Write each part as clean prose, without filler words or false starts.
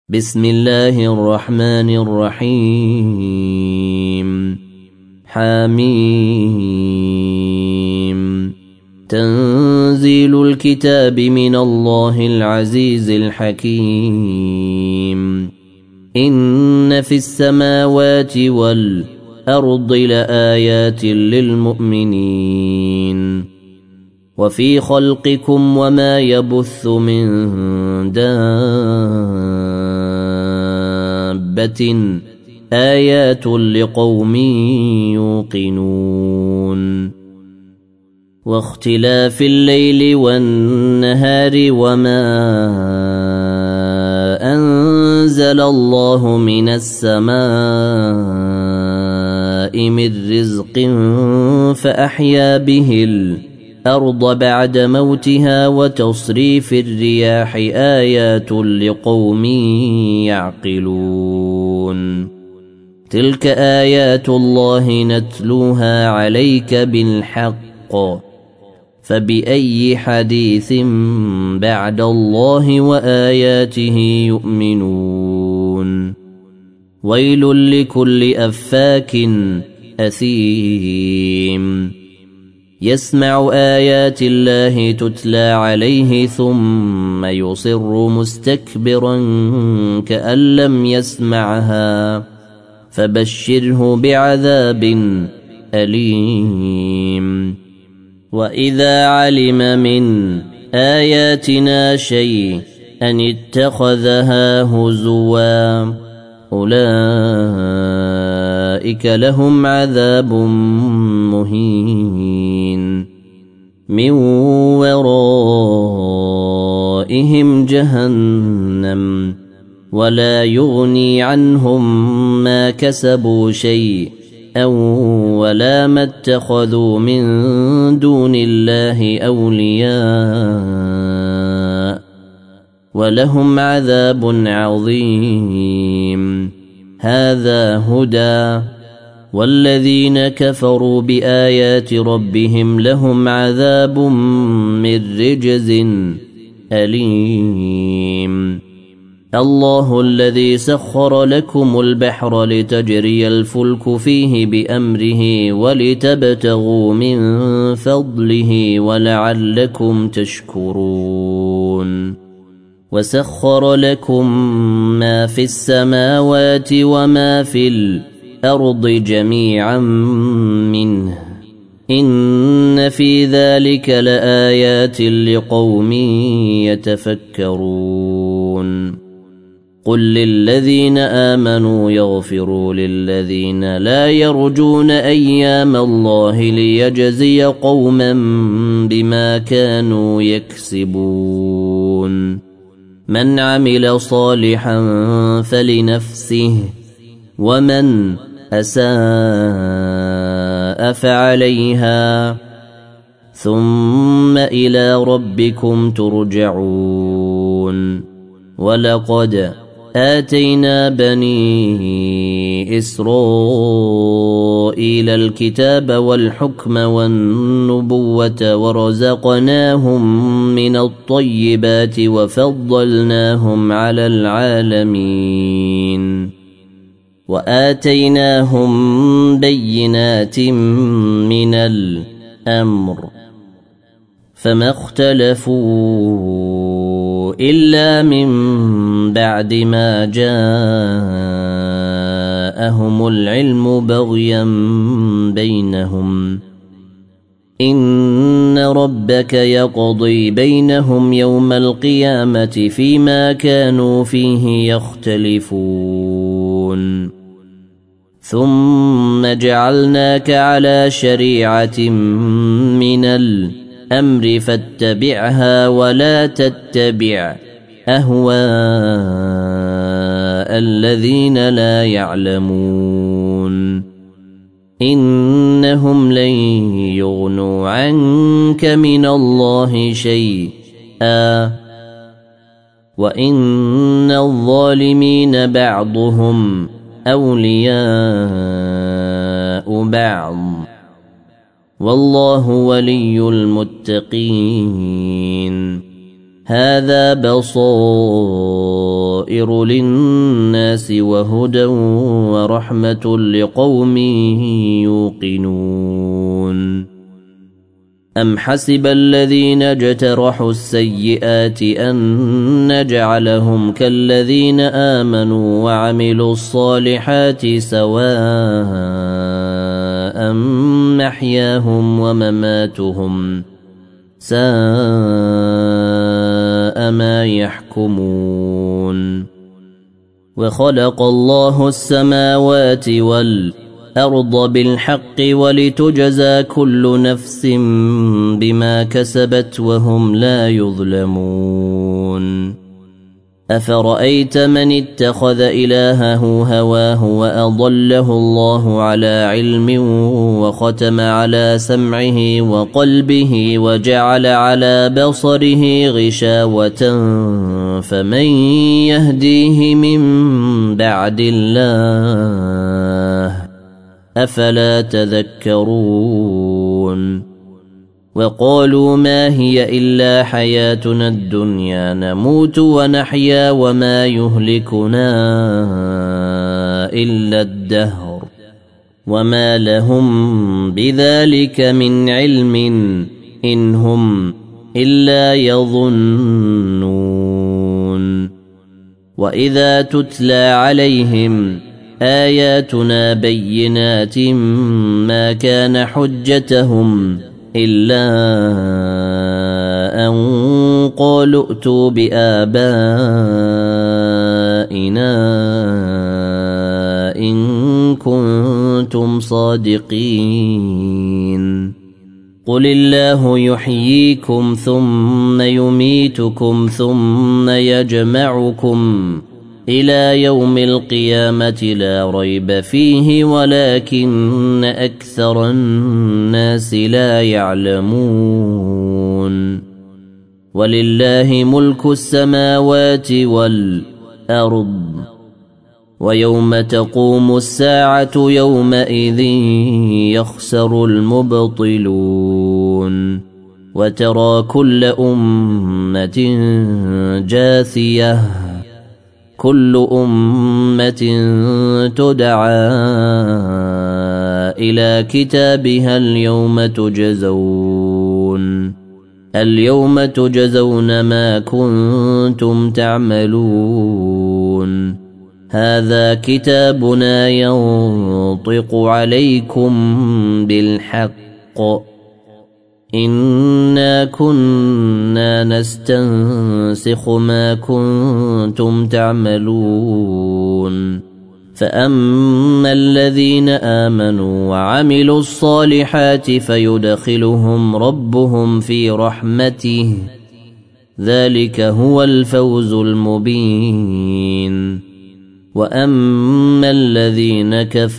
بسم الله الرحمن الرحيم حميم تنزيل الكتاب من الله العزيز الحكيم إن في السماوات والأرض لآيات للمؤمنين وفي خلقكم وما يبث من دابة آيات لقوم يوقنون واختلاف الليل والنهار وما أنزل الله من السماء من رزق فأحيا به الأرض بعد موتها وتصريف الرياح آيات لقوم يعقلون تلك آيات الله نتلوها عليك بالحق فبأي حديث بعد الله وآياته يؤمنون ويل لكل أفاك أثيم يسمع آيات الله تتلى عليه ثم يصر مستكبرا كأن لم يسمعها فبشره بعذاب أليم وإذا علم من آياتنا شيئا اتخذها هزوا أولئك لهم عذاب مهين من ورائهم جهنم ولا يغني عنهم ما كسبوا شيئا ولا ما اتخذوا من دون الله أولياء ولهم عذاب عظيم هذا هدى والذين كفروا بآيات ربهم لهم عذاب من رجز أليم الله الذي سخر لكم البحر لتجري الفلك فيه بأمره ولتبتغوا من فضله ولعلكم تشكرون وسخر لكم ما في السماوات وما في الأرض جميعا منه إن في ذلك لآيات لقوم يتفكرون قل للذين آمنوا يغفروا للذين لا يرجون أيام الله ليجزي قوما بما كانوا يكسبون من عمل صالحا فلنفسه ومن أساء فعليها ثم إلى ربكم ترجعون ولقد آتينا بني إسرائيل الكتاب والحكم والنبوة ورزقناهم من الطيبات وفضلناهم على العالمين وآتيناهم بينات من الأمر فما اختلفوا إلا من بعد ما جاءهم العلم بغيا بينهم إن ربك يقضي بينهم يوم القيامة فيما كانوا فيه يختلفون ثم جعلناك على شريعة من الأمر فاتبعها ولا تتبع أهواء الذين لا يعلمون إنهم لن يغنوا عنك من الله شيئا وإن الظالمين بعضهم أولياء بعض والله ولي المتقين هذا بصائر بصائر للناس وهدى ورحمة لقوم يوقنون أم حسب الذين اجترحوا السيئات أن نجعلهم كالذين آمنوا وعملوا الصالحات سواء محياهم ومماتهم ساء ما يحكمون وخلق الله السماوات والأرض بالحق ولتجزى كل نفس بما كسبت وهم لا يظلمون أفرأيت من اتخذ إلهه هواه وأضله الله على علم وختم على سمعه وقلبه وجعل على بصره غشاوة فمن يهديه من بعد الله أفلا تذكرون وقالوا ما هي إلا حياتنا الدنيا نموت ونحيا وما يهلكنا إلا الدهر وما لهم بذلك من علم إن هم إلا يظنون وإذا تتلى عليهم آياتنا بينات ما كان حجتهم إلا أن قالوا ائتوا بآبائنا إن كنتم صادقين قل الله يحييكم ثم يميتكم ثم يجمعكم إلى يوم القيامة لا ريب فيه ولكن أكثر الناس لا يعلمون ولله ملك السماوات والأرض ويوم تقوم الساعة يومئذ يخسر المبطلون وترى كل أمة جاثية كل أمة تدعى إلى كتابها اليوم تجزون ما كنتم تعملون هذا كتابنا ينطق عليكم بالحق إنا كنا نستنسخ ما كنتم تعملون فأما الذين آمنوا وعملوا الصالحات فيدخلهم ربهم في رحمته ذلك هو الفوز المبين وأما الذين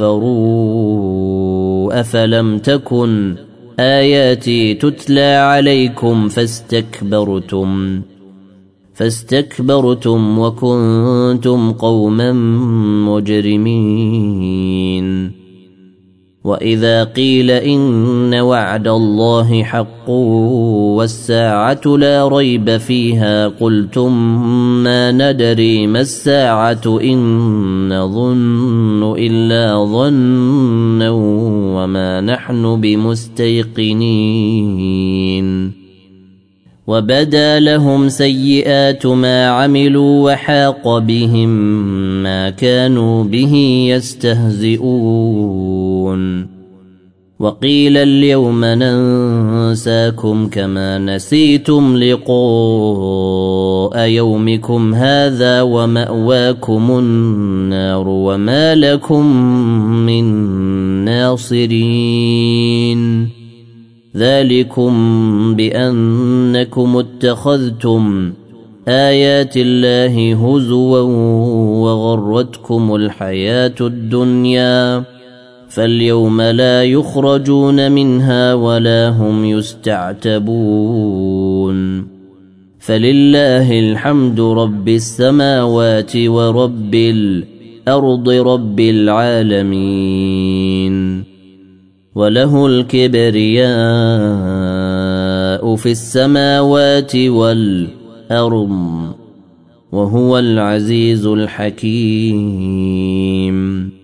كفروا أفلم تكن آياتي تتلى عليكم فاستكبرتم وكنتم قوما مجرمين وإذا قيل إن وعد الله حق والساعة لا ريب فيها قلتم ما ندري ما الساعة إن نظن إلا ظنا وما نحن بمستيقنين وبدا لهم سيئات ما عملوا وحاق بهم ما كانوا به يستهزئون وقيل اليوم ننساكم كما نسيتم لقاء يومكم هذا ومأواكم النار وما لكم من ناصرين ذلكم بأنكم اتخذتم آيات الله هزوا وغرتكم الحياة الدنيا فاليوم لا يخرجون منها ولا هم يستعتبون فلله الحمد رب السماوات ورب الأرض رب العالمين وله الكبرياء في السماوات والأرض وهو العزيز الحكيم.